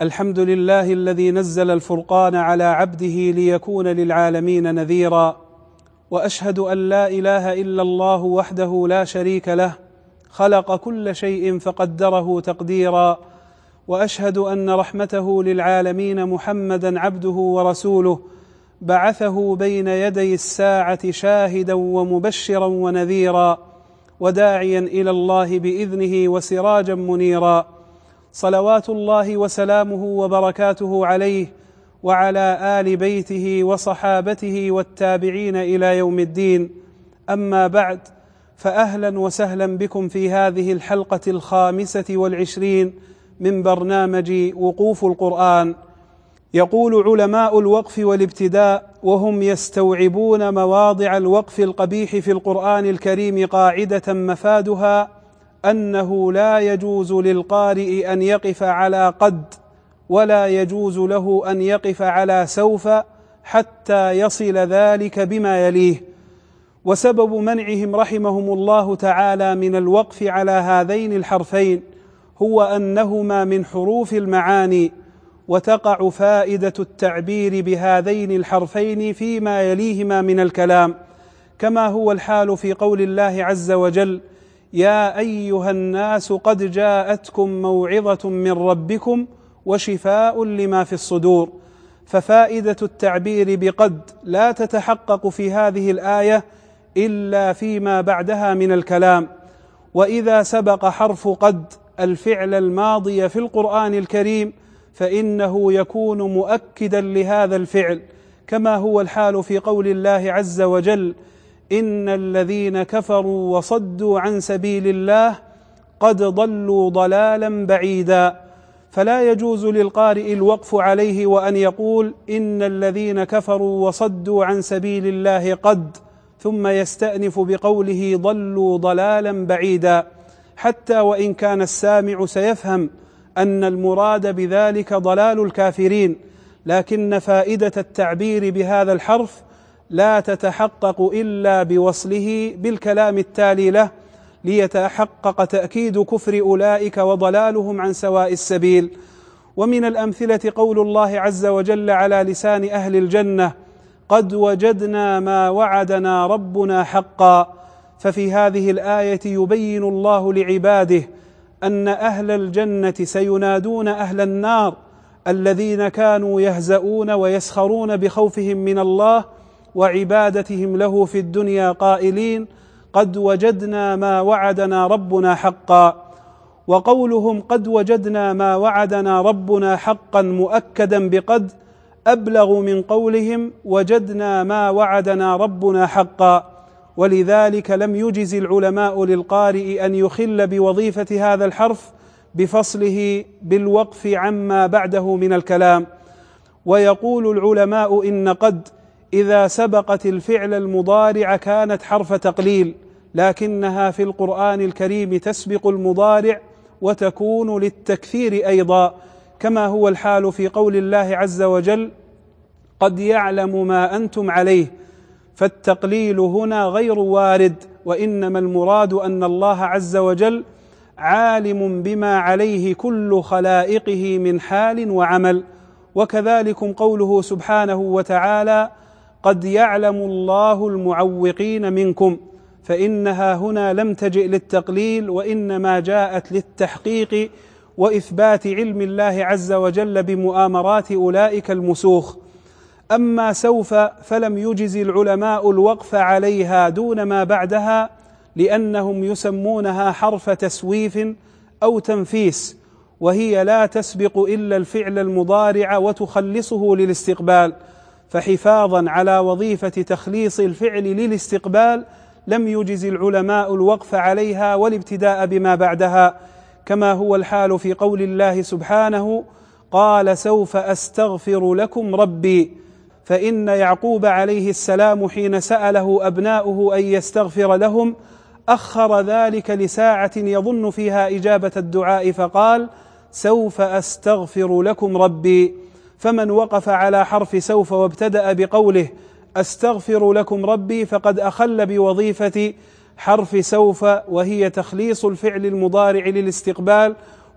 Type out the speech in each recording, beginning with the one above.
الحمد لله الذي نزل الفرقان على عبده ليكون للعالمين نذيرا، وأشهد أن لا إله إلا الله وحده لا شريك له، خلق كل شيء فقدره تقديرا، وأشهد أن رحمته للعالمين محمدا عبده ورسوله، بعثه بين يدي الساعة شاهدا ومبشرا ونذيرا، وداعيا إلى الله بإذنه وسراجا منيرا، صلوات الله وسلامه وبركاته عليه وعلى آل بيته وصحابته والتابعين إلى يوم الدين. أما بعد، فأهلا وسهلا بكم في هذه الحلقة 25 من برنامج وقوف القرآن. يقول علماء الوقف والابتداء وهم يستوعبون مواضع الوقف القبيح في القرآن الكريم قاعدة مفادها أنه لا يجوز للقارئ أن يقف على قد، ولا يجوز له أن يقف على سوف حتى يصل ذلك بما يليه. وسبب منعهم رحمهم الله تعالى من الوقف على هذين الحرفين هو أنهما من حروف المعاني، وتقع فائدة التعبير بهذين الحرفين فيما يليهما من الكلام، كما هو الحال في قول الله عز وجل: يا أيها الناس قد جاءتكم موعظة من ربكم وشفاء لما في الصدور. ففائدة التعبير بقد لا تتحقق في هذه الآية إلا فيما بعدها من الكلام. وإذا سبق حرف قد الفعل الماضي في القرآن الكريم فإنه يكون مؤكدا لهذا الفعل، كما هو الحال في قول الله عز وجل: إن الذين كفروا وصدوا عن سبيل الله قد ضلوا ضلالا بعيدا. فلا يجوز للقارئ الوقف عليه وأن يقول إن الذين كفروا وصدوا عن سبيل الله قد، ثم يستأنف بقوله ضلوا ضلالا بعيدا، حتى وإن كان السامع سيفهم أن المراد بذلك ضلال الكافرين، لكن فائدة التعبير بهذا الحرف لا تتحقق إلا بوصله بالكلام التالي له، ليتحقق تأكيد كفر أولئك وضلالهم عن سواء السبيل. ومن الأمثلة قول الله عز وجل على لسان أهل الجنة: قد وجدنا ما وعدنا ربنا حقا. ففي هذه الآية يبين الله لعباده أن أهل الجنة سينادون أهل النار الذين كانوا يهزؤون ويسخرون بخوفهم من الله وعبادتهم له في الدنيا قائلين: قد وجدنا ما وعدنا ربنا حقا. وقولهم قد وجدنا ما وعدنا ربنا حقا مؤكدا بقد أبلغ من قولهم وجدنا ما وعدنا ربنا حقا. ولذلك لم يجز العلماء للقارئ أن يخل بوظيفة هذا الحرف بفصله بالوقف عما بعده من الكلام. ويقول العلماء إن قد إذا سبقت الفعل المضارع كانت حرف تقليل، لكنها في القرآن الكريم تسبق المضارع وتكون للتكثير أيضا، كما هو الحال في قول الله عز وجل: قد يعلم ما أنتم عليه. فالتقليل هنا غير وارد، وإنما المراد أن الله عز وجل عالم بما عليه كل خلائقه من حال وعمل. وكذلكم قوله سبحانه وتعالى: قد يعلم الله المعوقين منكم، فإنها هنا لم تجئ للتقليل، وإنما جاءت للتحقيق وإثبات علم الله عز وجل بمؤامرات أولئك المسوخ. أما سوف فلم يجز العلماء الوقف عليها دون ما بعدها، لأنهم يسمونها حرف تسويف أو تنفيس، وهي لا تسبق إلا الفعل المضارع وتخلصه للاستقبال. فحفاظا على وظيفة تخليص الفعل للاستقبال لم يجز العلماء الوقف عليها والابتداء بما بعدها، كما هو الحال في قول الله سبحانه: قال سوف أستغفر لكم ربي. فإن يعقوب عليه السلام حين سأله أبناؤه أن يستغفر لهم أخر ذلك لساعة يظن فيها إجابة الدعاء، فقال: سوف أستغفر لكم ربي. فمن وقف على حرف سوف وابتدأ بقوله أستغفر لكم ربي فقد أخل بوظيفة حرف سوف، وهي تخليص الفعل المضارع للاستقبال،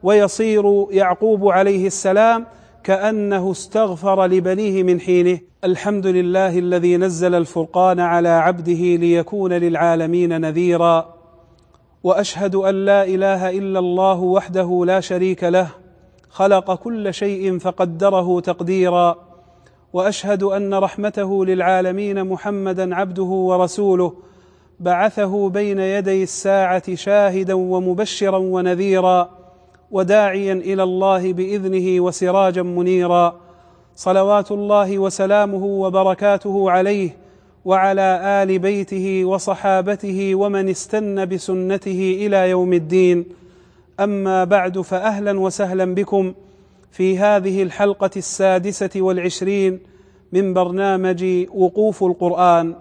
ويصير يعقوب عليه السلام كأنه استغفر لبنيه من حينه. الحمد لله الذي نزل الفرقان على عبده ليكون للعالمين نذيرا، وأشهد أن لا إله إلا الله وحده لا شريك له، خلق كل شيء فقدره تقديرا، وأشهد أن رحمته للعالمين محمدا عبده ورسوله، بعثه بين يدي الساعة شاهدا ومبشرا ونذيرا، وداعيا إلى الله بإذنه وسراجا منيرا، صلوات الله وسلامه وبركاته عليه وعلى آل بيته وصحابته ومن استنى بسنته إلى يوم الدين. أما بعد، فأهلا وسهلا بكم في هذه الحلقة 26 من برنامج وقوف القرآن.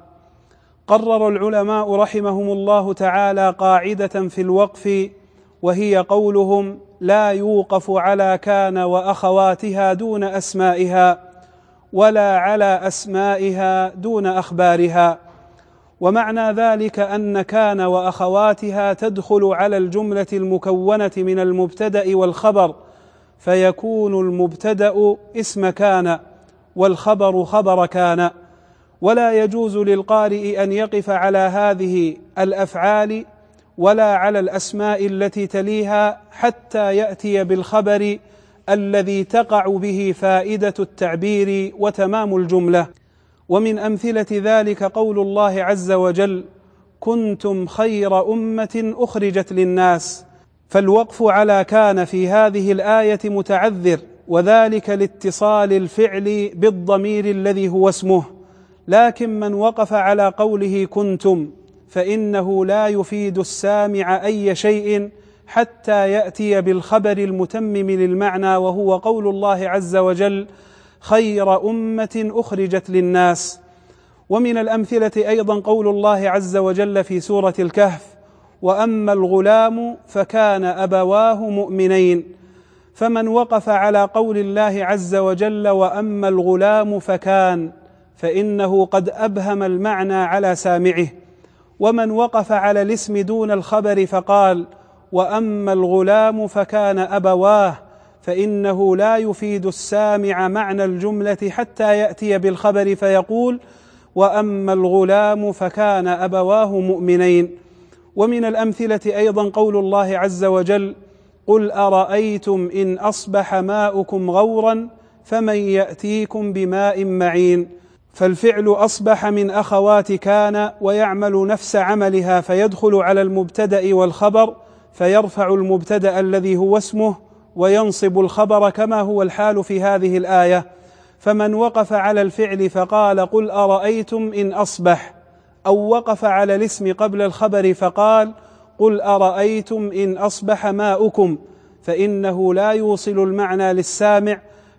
قرر العلماء رحمهم الله تعالى قاعدة في الوقف، وهي قولهم: لا يوقف على كان وأخواتها دون أسمائها، ولا على أسمائها دون أخبارها. ومعنى ذلك أن كان وأخواتها تدخل على الجملة المكونة من المبتدأ والخبر، فيكون المبتدأ اسم كان والخبر خبر كان، ولا يجوز للقارئ أن يقف على هذه الأفعال ولا على الأسماء التي تليها حتى يأتي بالخبر الذي تقع به فائدة التعبير وتمام الجملة. ومن أمثلة ذلك قول الله عز وجل: كنتم خير أمة أخرجت للناس. فالوقف على كان في هذه الآية متعذر، وذلك لاتصال الفعل بالضمير الذي هو اسمه، لكن من وقف على قوله كنتم فإنه لا يفيد السامع أي شيء حتى يأتي بالخبر المتمم للمعنى، وهو قول الله عز وجل: خير أمة أخرجت للناس. ومن الأمثلة أيضا قول الله عز وجل في سورة الكهف: وأما الغلام فكان أبواه مؤمنين. فمن وقف على قول الله عز وجل وأما الغلام فكان، فإنه قد أبهم المعنى على سامعه. ومن وقف على الاسم دون الخبر فقال وأما الغلام فكان أبواه، فإنه لا يفيد السامع معنى الجملة حتى يأتي بالخبر فيقول وأما الغلام فكان أبواه مؤمنين. ومن الأمثلة أيضا قول الله عز وجل: قل أرأيتم إن أصبح ماؤكم غورا فمن يأتيكم بماء معين. فالفعل أصبح من أخوات كان ويعمل نفس عملها، فيدخل على المبتدأ والخبر، فيرفع المبتدأ الذي هو اسمه وينصب الخبر كما هو الحال في هذه الآية. فمن وقف على الفعل فقال قل أرأيتم إن أصبح، أو وقف على الاسم قبل الخبر فقال قل أرأيتم إن أصبح ماؤكم، فإنه لا يوصل المعنى للسامع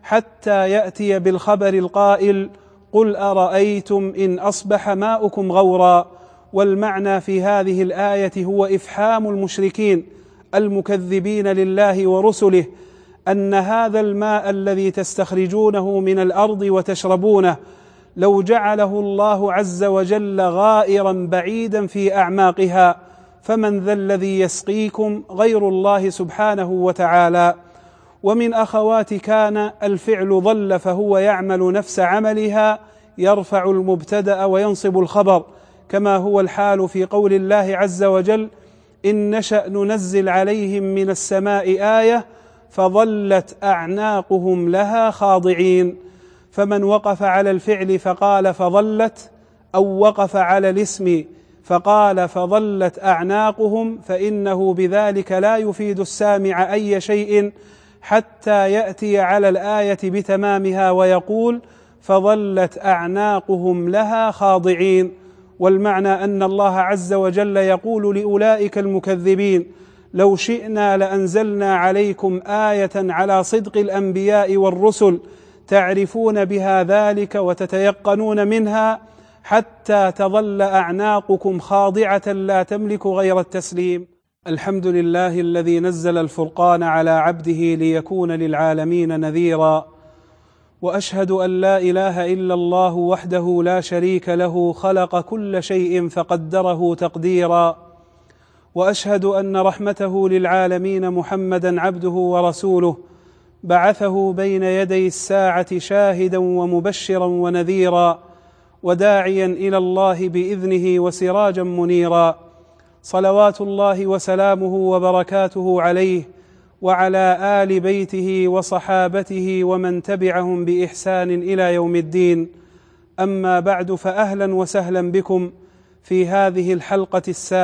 حتى يأتي بالخبر القائل قل أرأيتم إن أصبح ماؤكم غورا. والمعنى في هذه الآية هو إفحام المشركين المكذبين لله ورسله أن هذا الماء الذي تستخرجونه من الأرض وتشربونه لو جعله الله عز وجل غائرا بعيدا في أعماقها، فمن ذا الذي يسقيكم غير الله سبحانه وتعالى. ومن أخوات كان الفعل ظل، فهو يعمل نفس عملها، يرفع المبتدأ وينصب الخبر، كما هو الحال في قول الله عز وجل: إن نشأ ننزل عليهم من السماء آية فظلت أعناقهم لها خاضعين. فمن وقف على الفعل فقال فظلت، أو وقف على الاسم فقال فظلت أعناقهم، فإنه بذلك لا يفيد السامع أي شيء حتى يأتي على الآية بتمامها ويقول فظلت أعناقهم لها خاضعين. والمعنى أن الله عز وجل يقول لأولئك المكذبين: لو شئنا لأنزلنا عليكم آية على صدق الأنبياء والرسل تعرفون بها ذلك وتتيقنون منها حتى تظل أعناقكم خاضعة لا تملك غير التسليم. الحمد لله الذي نزل الفرقان على عبده ليكون للعالمين نذيرا، وأشهد أن لا إله إلا الله وحده لا شريك له، خلق كل شيء فقدره تقديرا، وأشهد أن رحمته للعالمين محمدًا عبده ورسوله بعثه بين يدي الساعة شاهدًا ومبشرًا ونذيرًا وداعيًا إلى الله بإذنه وسراجًا منيرًا، صلوات الله وسلامه وبركاته عليه وعلى آل بيته وصحابته ومن تبعهم بإحسان إلى يوم الدين. أما بعد، فأهلا وسهلا بكم في هذه الحلقة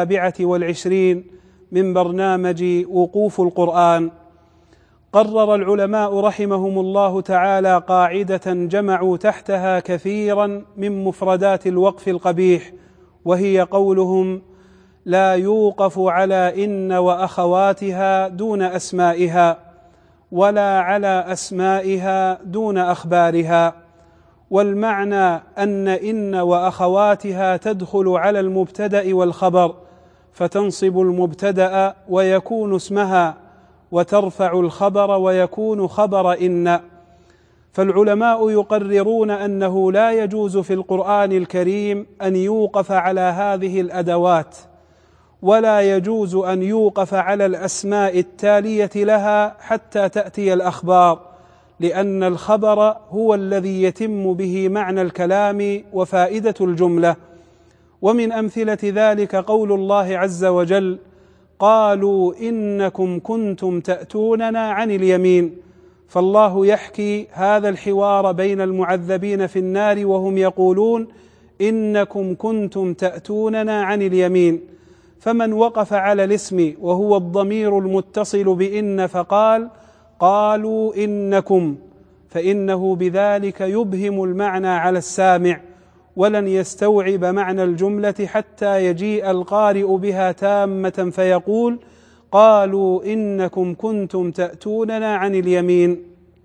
27 من برنامج وقوف القرآن. قرر العلماء رحمهم الله تعالى قاعدة جمعوا تحتها كثيرا من مفردات الوقف القبيح، وهي قولهم: لا يوقف على إن وأخواتها دون أسمائها، ولا على أسمائها دون أخبارها. والمعنى أن إن وأخواتها تدخل على المبتدأ والخبر، فتنصب المبتدأ ويكون اسمها، وترفع الخبر ويكون خبر إن. فالعلماء يقررون أنه لا يجوز في القرآن الكريم أن يوقف على هذه الأدوات، ولا يجوز أن يوقف على الأسماء التالية لها حتى تأتي الأخبار، لأن الخبر هو الذي يتم به معنى الكلام وفائدة الجملة. ومن أمثلة ذلك قول الله عز وجل: قالوا إنكم كنتم تأتوننا عن اليمين. فالله يحكي هذا الحوار بين المعذبين في النار وهم يقولون: إنكم كنتم تأتوننا عن اليمين. فمن وقف على الاسم وهو الضمير المتصل بإن فقال: قالوا إنكم، فإنه بذلك يبهم المعنى على السامع، ولن يستوعب معنى الجملة حتى يجيء القارئ بها تامة فيقول: قالوا إنكم كنتم تأتوننا عن اليمين.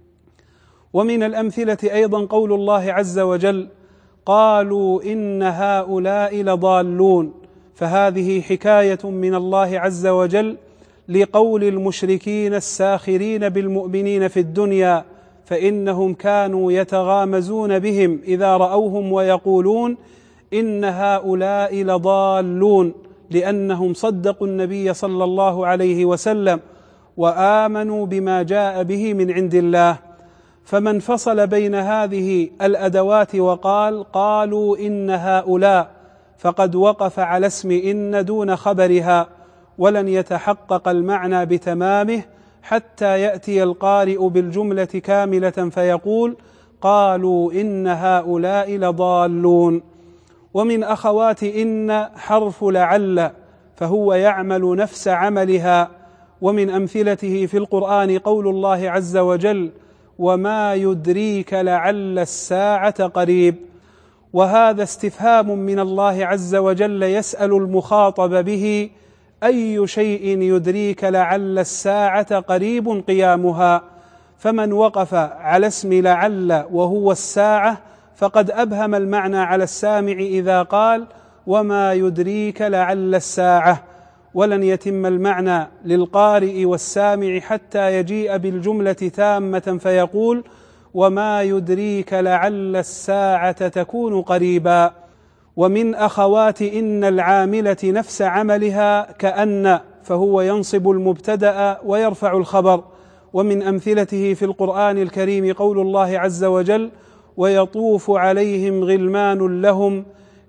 ومن الأمثلة أيضا قول الله عز وجل: قالوا إن هؤلاء لضالون. فهذه حكاية من الله عز وجل لقول المشركين الساخرين بالمؤمنين في الدنيا، فإنهم كانوا يتغامزون بهم إذا رأوهم ويقولون: إن هؤلاء لضالون، لأنهم صدقوا النبي صلى الله عليه وسلم وآمنوا بما جاء به من عند الله. فمن فصل بين هذه الأدوات وقال: قالوا إن هؤلاء، فقد وقف على اسم إن دون خبرها، ولن يتحقق المعنى بتمامه حتى يأتي القارئ بالجملة كاملة فيقول: قالوا إن هؤلاء لضالون. ومن أخوات إن حرف لعل، فهو يعمل نفس عملها. ومن أمثلته في القرآن قول الله عز وجل: وما يدريك لعل الساعة قريب. وهذا استفهام من الله عز وجل يسأل المخاطب به: أي شيء يدريك لعل الساعة قريب قيامها؟ فمن وقف على اسم لعل وهو الساعة فقد أبهم المعنى على السامع إذا قال: وما يدريك لعل الساعة، ولن يتم المعنى للقارئ والسامع حتى يجيء بالجملة تامة فيقول: وما يدريك لعل الساعة تكون قريبا. ومن أخوات إن العاملة نفس عملها كأن، فهو ينصب المبتدأ ويرفع الخبر. ومن أمثلته في القرآن الكريم قول الله عز وجل: ويطوف عليهم غلمان لهم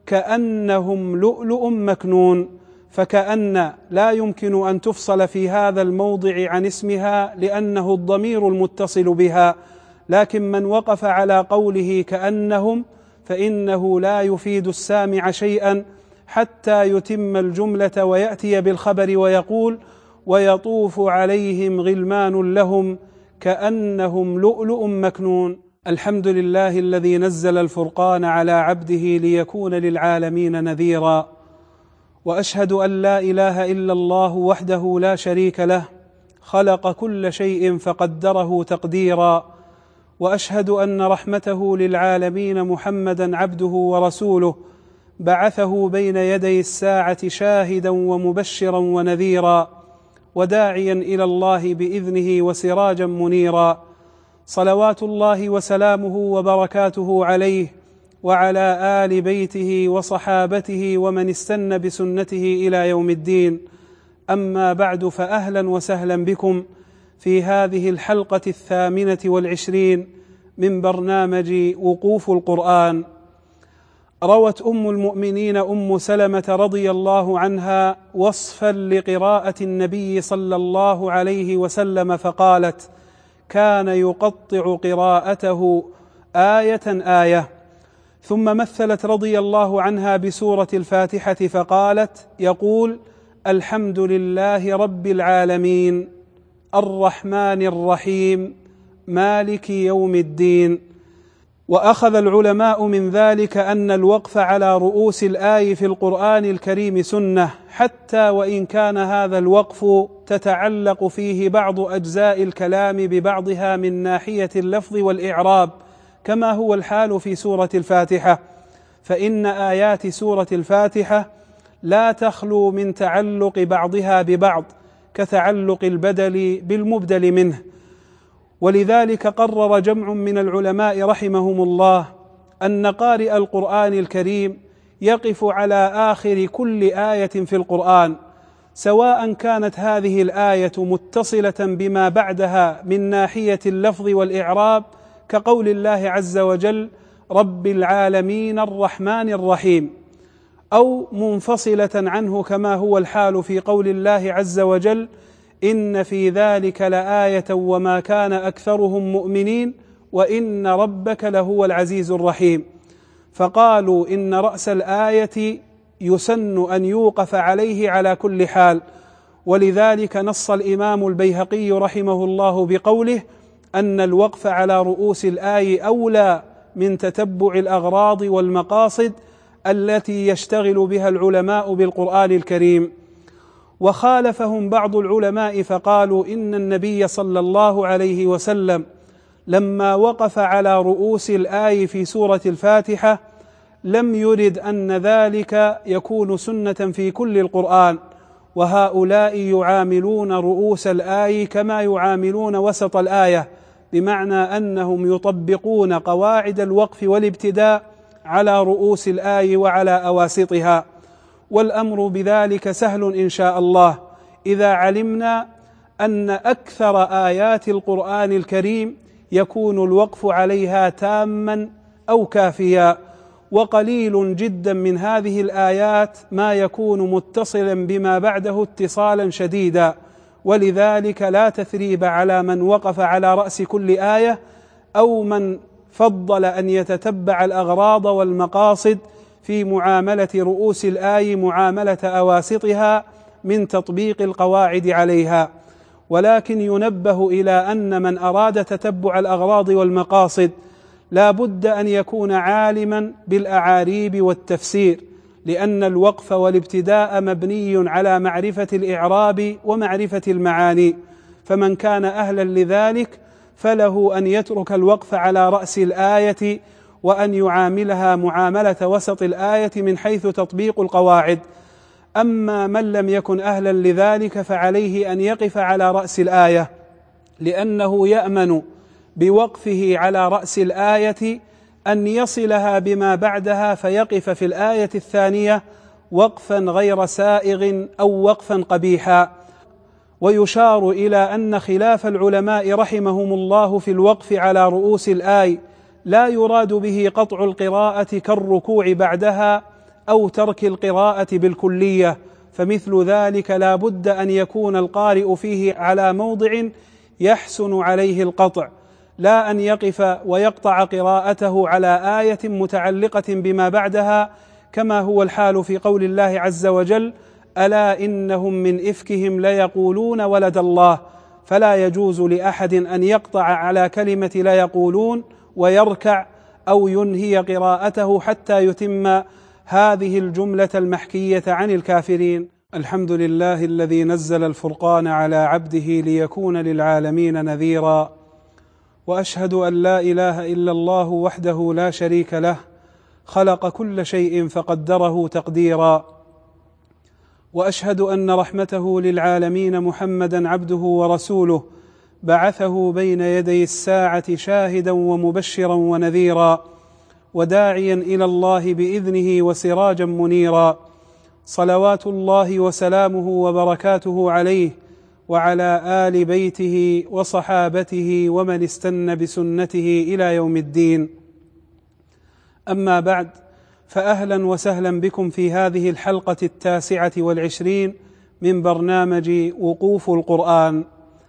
كأنهم لؤلؤ مكنون. فكأن لا يمكن أن تفصل في هذا الموضع عن اسمها لأنه الضمير المتصل بها، لكن من وقف على قوله كأنهم فإنه لا يفيد السامع شيئا حتى يتم الجملة ويأتي بالخبر ويقول: ويطوف عليهم غلمان لهم كأنهم لؤلؤ مكنون. الحمد لله الذي نزل الفرقان على عبده ليكون للعالمين نذيرا، وأشهد أن لا إله إلا الله وحده لا شريك له، خلق كل شيء فقدره تقديرا. وأشهد أن رحمته للعالمين محمدًا عبده ورسوله بعثه بين يدي الساعة شاهدًا ومبشرًا ونذيرا، وداعيًا إلى الله بإذنه وسراجًا منيرا. صلوات الله وسلامه وبركاته عليه وعلى آل بيته وصحابته ومن استنى بسنته إلى يوم الدين. أما بعد، فأهلا وسهلا بكم في هذه الحلقة 28 من برنامج وقوف القرآن. روت أم المؤمنين أم سلمة رضي الله عنها وصفا لقراءة النبي صلى الله عليه وسلم فقالت: كان يقطع قراءته آية آية. ثم مثلت رضي الله عنها بسورة الفاتحة فقالت: يقول: الحمد لله رب العالمين الرحمن الرحيم مالك يوم الدين. وأخذ العلماء من ذلك أن الوقف على رؤوس الآي في القرآن الكريم سنة، حتى وإن كان هذا الوقف تتعلق فيه بعض أجزاء الكلام ببعضها من ناحية اللفظ والإعراب، كما هو الحال في سورة الفاتحة، فإن آيات سورة الفاتحة لا تخلو من تعلق بعضها ببعض كتعلق البدل بالمبدل منه. ولذلك قرر جمع من العلماء رحمهم الله أن قارئ القرآن الكريم يقف على آخر كل آية في القرآن، سواء كانت هذه الآية متصلة بما بعدها من ناحية اللفظ والإعراب كقول الله عز وجل: رب العالمين الرحمن الرحيم، أو منفصلة عنه كما هو الحال في قول الله عز وجل: إن في ذلك لآية وما كان أكثرهم مؤمنين وإن ربك لهو العزيز الرحيم. فقالوا إن رأس الآية يسن أن يوقف عليه على كل حال، ولذلك نص الإمام البيهقي رحمه الله بقوله أن الوقف على رؤوس الآية أولى من تتبع الأغراض والمقاصد التي يشتغل بها العلماء بالقرآن الكريم. وخالفهم بعض العلماء فقالوا إن النبي صلى الله عليه وسلم لما وقف على رؤوس الآية في سورة الفاتحة لم يرد أن ذلك يكون سنة في كل القرآن، وهؤلاء يعاملون رؤوس الآية كما يعاملون وسط الآية، بمعنى أنهم يطبقون قواعد الوقف والابتداء على رؤوس الآية وعلى أواسطها. والأمر بذلك سهل إن شاء الله إذا علمنا أن أكثر آيات القرآن الكريم يكون الوقف عليها تاما أو كافيا، وقليل جدا من هذه الآيات ما يكون متصلا بما بعده اتصالا شديدا، ولذلك لا تثريب على من وقف على رأس كل آية أو من فضل أن يتتبع الأغراض والمقاصد في معاملة رؤوس الآية معاملة أواسطها من تطبيق القواعد عليها. ولكن ينبه إلى أن من أراد تتبع الأغراض والمقاصد لا بد أن يكون عالما بالأعاريب والتفسير، لأن الوقف والابتداء مبني على معرفة الإعراب ومعرفة المعاني، فمن كان أهلا لذلك فله أن يترك الوقف على رأس الآية وأن يعاملها معاملة وسط الآية من حيث تطبيق القواعد. أما من لم يكن أهلا لذلك فعليه أن يقف على رأس الآية، لأنه يأمن بوقفه على رأس الآية أن يصلها بما بعدها فيقف في الآية الثانية وقفا غير سائغ أو وقفا قبيحا. ويشار إلى أن خلاف العلماء رحمهم الله في الوقف على رؤوس الآية لا يراد به قطع القراءة كالركوع بعدها أو ترك القراءة بالكلية، فمثل ذلك لا بد أن يكون القارئ فيه على موضع يحسن عليه القطع، لا أن يقف ويقطع قراءته على آية متعلقة بما بعدها، كما هو الحال في قول الله عز وجل: ألا إنهم من إفكهم ليقولون ولد الله. فلا يجوز لأحد أن يقطع على كلمة ليقولون ويركع أو ينهي قراءته حتى يتم هذه الجملة المحكية عن الكافرين. الحمد لله الذي نزل الفرقان على عبده ليكون للعالمين نذيرا، وأشهد أن لا إله إلا الله وحده لا شريك له، خلق كل شيء فقدره تقديرا، وأشهد أن رحمته للعالمين محمدا عبده ورسوله بعثه بين يدي الساعة شاهدا ومبشرا ونذيرا وداعيا إلى الله بإذنه وسراجا منيرا، صلوات الله وسلامه وبركاته عليه وعلى آل بيته وصحابته ومن استنى بسنته إلى يوم الدين. أما بعد، فأهلا وسهلا بكم في هذه الحلقة 29 من برنامج وقوف القرآن.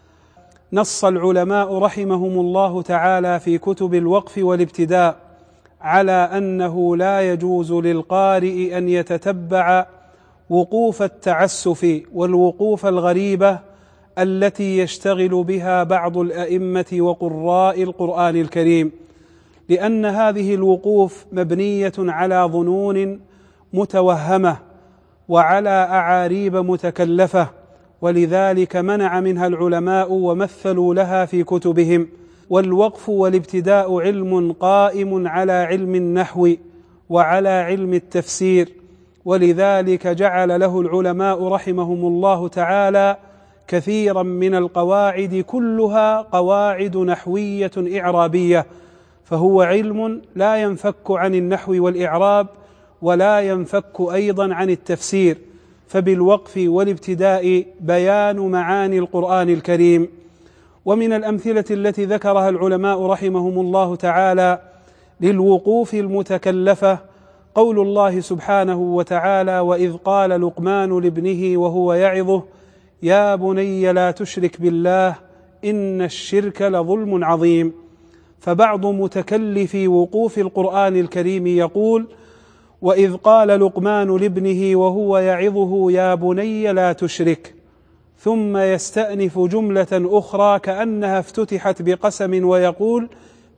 نص العلماء رحمهم الله تعالى في كتب الوقف والابتداء على أنه لا يجوز للقارئ أن يتتبع وقوف التعسف والوقوف الغريبة التي يشتغل بها بعض الأئمة وقراء القرآن الكريم، لأن هذه الوقوف مبنية على ظنون متوهمة وعلى أعاريب متكلفة، ولذلك منع منها العلماء ومثلوا لها في كتبهم. والوقف والابتداء علم قائم على علم النحو وعلى علم التفسير، ولذلك جعل له العلماء رحمهم الله تعالى كثيرا من القواعد كلها قواعد نحوية إعرابية، فهو علم لا ينفك عن النحو والإعراب ولا ينفك أيضا عن التفسير، فبالوقف والابتداء بيان معاني القرآن الكريم. ومن الأمثلة التي ذكرها العلماء رحمهم الله تعالى للوقوف المتكلفة قول الله سبحانه وتعالى: وإذ قال لقمان لابنه وهو يعظه يا بني لا تشرك بالله إن الشرك لظلم عظيم. فبعض متكلفي وقوف القرآن الكريم يقول: وإذ قال لقمان لابنه وهو يعظه يا بني لا تشرك، ثم يستأنف جملة أخرى كأنها افتتحت بقسم ويقول: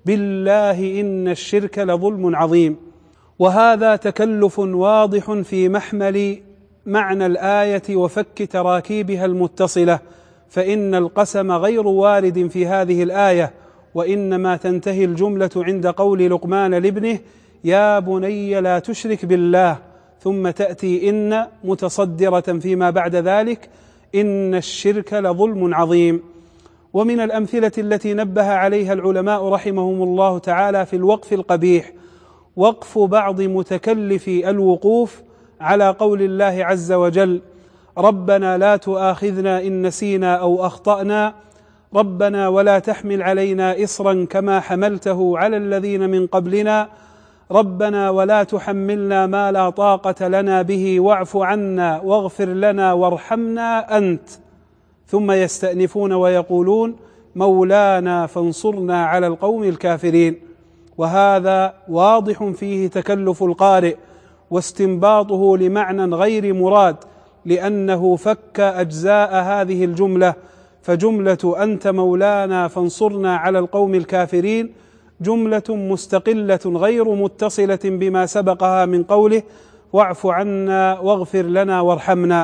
بالله إن الشرك لظلم عظيم. وهذا تكلف واضح في محمل معنى الآية وفك تراكيبها المتصلة، فإن القسم غير وارد في هذه الآية، وإنما تنتهي الجملة عند قول لقمان لابنه يا بني لا تشرك بالله، ثم تأتي إن متصدرة فيما بعد ذلك إن الشرك لظلم عظيم. ومن الأمثلة التي نبه عليها العلماء رحمهم الله تعالى في الوقف القبيح وقف بعض متكلفي الوقوف على قول الله عز وجل: ربنا لا تؤاخذنا إن نسينا أو أخطأنا، ربنا ولا تحمل علينا إصرا كما حملته على الذين من قبلنا، ربنا ولا تحملنا ما لا طاقة لنا به واعف عنا واغفر لنا وارحمنا أنت. ثم يستأنفون ويقولون مولانا فانصرنا على القوم الكافرين. وهذا واضح فيه تكلف القارئ واستنباطه لمعنى غير مراد، لأنه فك أجزاء هذه الجملة، فجملة أنت مولانا فانصرنا على القوم الكافرين جملة مستقلة غير متصلة بما سبقها من قوله واعف عنا واغفر لنا وارحمنا.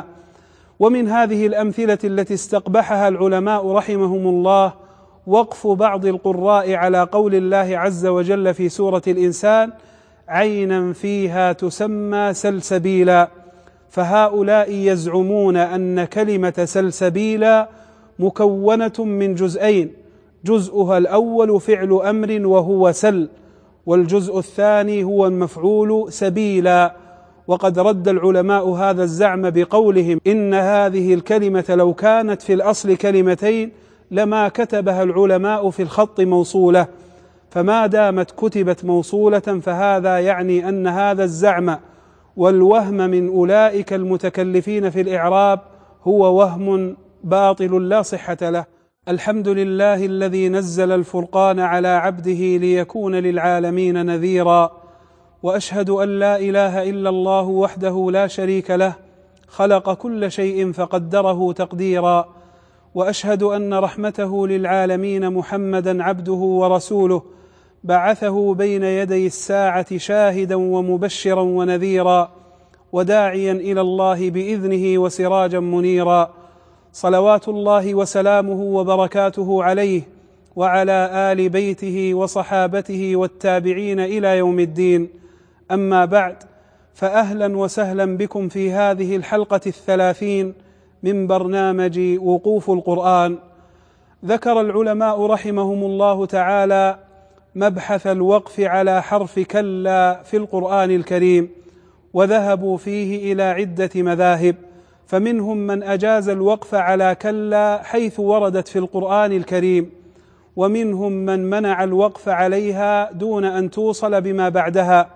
ومن هذه الأمثلة التي استقبحها العلماء رحمهم الله وقف بعض القراء على قول الله عز وجل في سورة الإنسان: عينا فيها تسمى سلسبيلا. فهؤلاء يزعمون أن كلمة سلسبيلا مكونة من جزئين، جزءها الأول فعل أمر وهو سل، والجزء الثاني هو المفعول سبيلا. وقد رد العلماء هذا الزعم بقولهم إن هذه الكلمة لو كانت في الأصل كلمتين لما كتبها العلماء في الخط موصولة، فما دامت كتبت موصولة فهذا يعني أن هذا الزعم والوهم من أولئك المتكلفين في الإعراب هو وهم باطل لا صحة له. الحمد لله الذي نزل الفرقان على عبده ليكون للعالمين نذيرا، وأشهد أن لا إله إلا الله وحده لا شريك له خلق كل شيء فقدره تقديرا، وأشهد أن رحمته للعالمين محمدا عبده ورسوله بعثه بين يدي الساعة شاهدا ومبشرا ونذيرا وداعيا إلى الله بإذنه وسراجا منيرا، صلوات الله وسلامه وبركاته عليه وعلى آل بيته وصحابته والتابعين إلى يوم الدين. أما بعد، فأهلا وسهلا بكم في هذه الحلقة 30 من برنامج وقوف القرآن. ذكر العلماء رحمهم الله تعالى مبحث الوقف على حرف كلا في القرآن الكريم، وذهبوا فيه إلى عدة مذاهب، فمنهم من أجاز الوقف على كلا حيث وردت في القرآن الكريم، ومنهم من منع الوقف عليها دون أن توصل بما بعدها،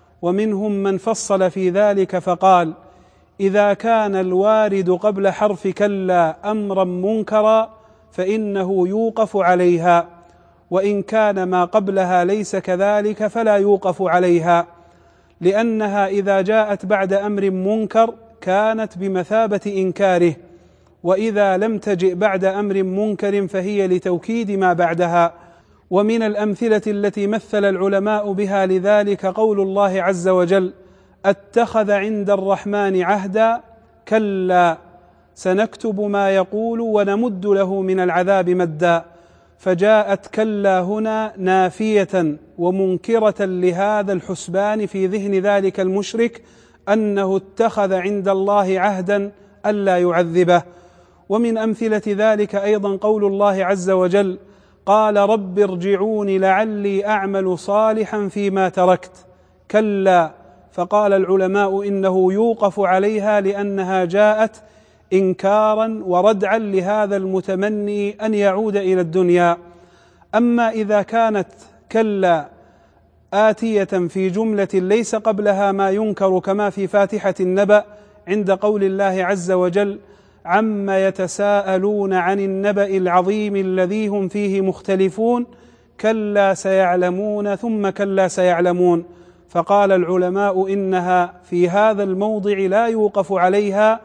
ومنهم من فصل في ذلك فقال: إذا كان الوارد قبل حرف كلا أمرا منكرا فإنه يوقف عليها، وإن كان ما قبلها ليس كذلك فلا يوقف عليها، لأنها إذا جاءت بعد أمر منكر كانت بمثابة إنكاره، وإذا لم تجئ بعد أمر منكر فهي لتوكيد ما بعدها. ومن الأمثلة التي مثل العلماء بها لذلك قول الله عز وجل: اتخذ عند الرحمن عهدا كلا سنكتب ما يقول ونمد له من العذاب مدا، فجاءت كلا هنا نافية ومنكرة لهذا الحسبان في ذهن ذلك المشرك أنه اتخذ عند الله عهدا ألا يعذبه. ومن أمثلة ذلك أيضا قول الله عز وجل: قال رب ارجعون لعلي أعمل صالحا فيما تركت كلا، فقال العلماء إنه يوقف عليها لأنها جاءت إنكارا وردعا لهذا المتمني أن يعود إلى الدنيا. أما إذا كانت كلا آتية في جملة ليس قبلها ما ينكر كما في فاتحة النبأ عند قول الله عز وجل: عما يتساءلون عن النبأ العظيم الذي هم فيه مختلفون كلا سيعلمون ثم كلا سيعلمون، فقال العلماء إنها في هذا الموضع لا يوقف عليها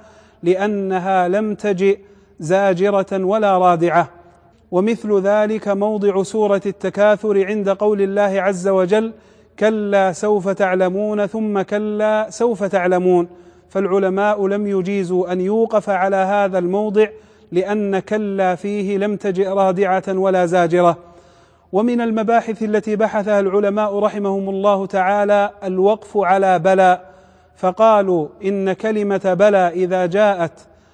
لأنها لم تجئ زاجرة ولا رادعة. ومثل ذلك موضع سورة التكاثر عند قول الله عز وجل: كلا سوف تعلمون ثم كلا سوف تعلمون، فالعلماء لم يجيزوا أن يوقف على هذا الموضع لأن كلا فيه لم تجئ رادعة ولا زاجرة. ومن المباحث التي بحثها العلماء رحمهم الله تعالى الوقف على بلى، فقالوا إن كلمة بلى إذا جاءت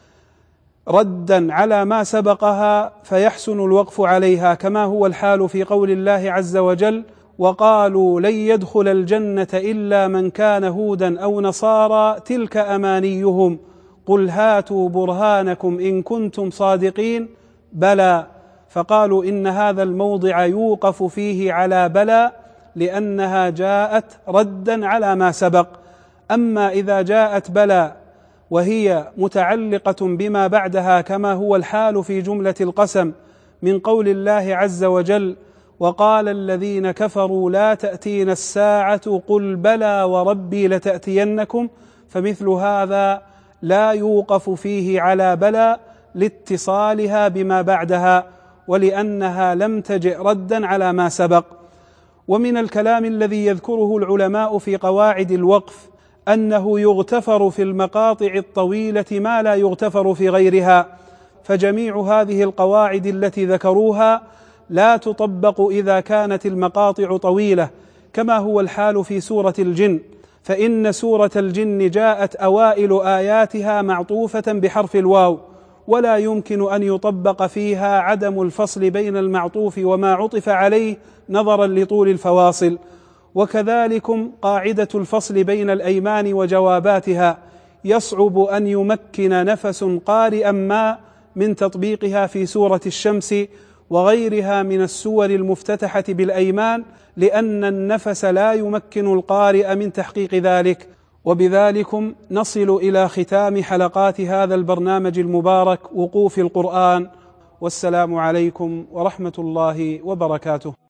ردا على ما سبقها فيحسن الوقف عليها، كما هو الحال في قول الله عز وجل: وقالوا لن يدخل الجنة إلا من كان هودا أو نصارى تلك أمانيهم قل هاتوا برهانكم إن كنتم صادقين بلى، فقالوا إن هذا الموضع يوقف فيه على بلى لأنها جاءت ردا على ما سبق. أما إذا جاءت بلى وهي متعلقة بما بعدها كما هو الحال في جملة القسم من قول الله عز وجل: وقال الذين كفروا لا تأتينا الساعة قل بلى وربي لتأتينكم، فمثل هذا لا يوقف فيه على بلى لاتصالها بما بعدها ولأنها لم تجئ ردا على ما سبق. ومن الكلام الذي يذكره العلماء في قواعد الوقف أنه يغتفر في المقاطع الطويلة ما لا يغتفر في غيرها، فجميع هذه القواعد التي ذكروها لا تطبق إذا كانت المقاطع طويلة، كما هو الحال في سورة الجن، فإن سورة الجن جاءت أوائل آياتها معطوفة بحرف الواو، ولا يمكن أن يطبق فيها عدم الفصل بين المعطوف وما عطف عليه نظرا لطول الفواصل. وكذلكم قاعدة الفصل بين الأيمان وجواباتها يصعب أن يمكن نفس قارئا ما من تطبيقها في سورة الشمس وغيرها من السور المفتتحة بالأيمان، لأن النفس لا يمكن القارئ من تحقيق ذلك. وبذلكم نصل إلى ختام حلقات هذا البرنامج المبارك وقوف القرآن، والسلام عليكم ورحمة الله وبركاته.